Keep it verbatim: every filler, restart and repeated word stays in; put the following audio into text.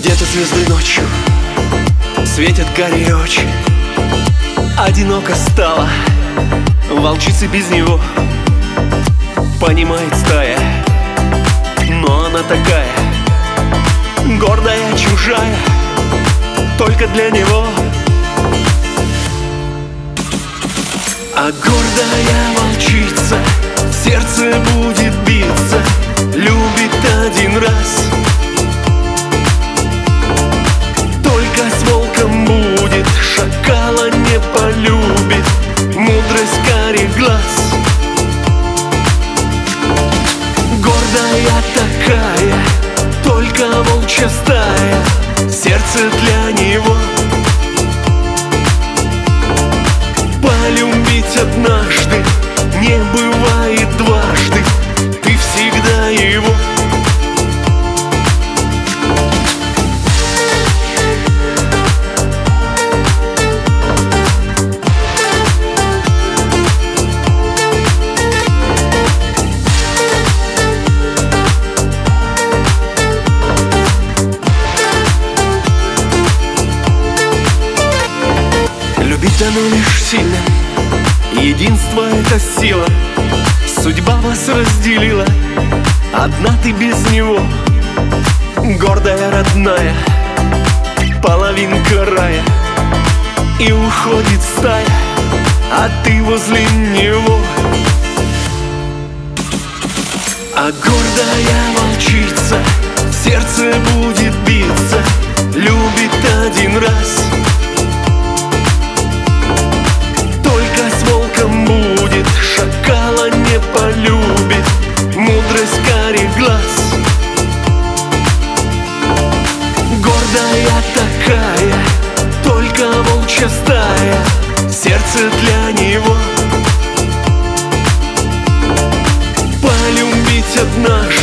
Где-то звезды ночью светят карие очи. Одиноко стало волчице без него. Понимает стая, но она такая гордая, чужая, только для него. А гордая волчица сердце будет биться, любит один раз. Только с волком будет, шакала не полюбит, мудрость карих глаз. Гордая такая, только волчья стая, сердце для него. Полюбить однажды не бывает дважды, ты всегда его. Любить дано лишь сильным, единство — это сила. Судьба вас разделила, одна ты без него. Гордая, родная, половинка рая, и уходит стая, а ты возле него. А гордая волчица сердце будет биться, любит один раз. Будет, шакала не полюбит, мудрость карих глаз. Гордая такая, только волчья стая, сердце для него. Полюбить однажды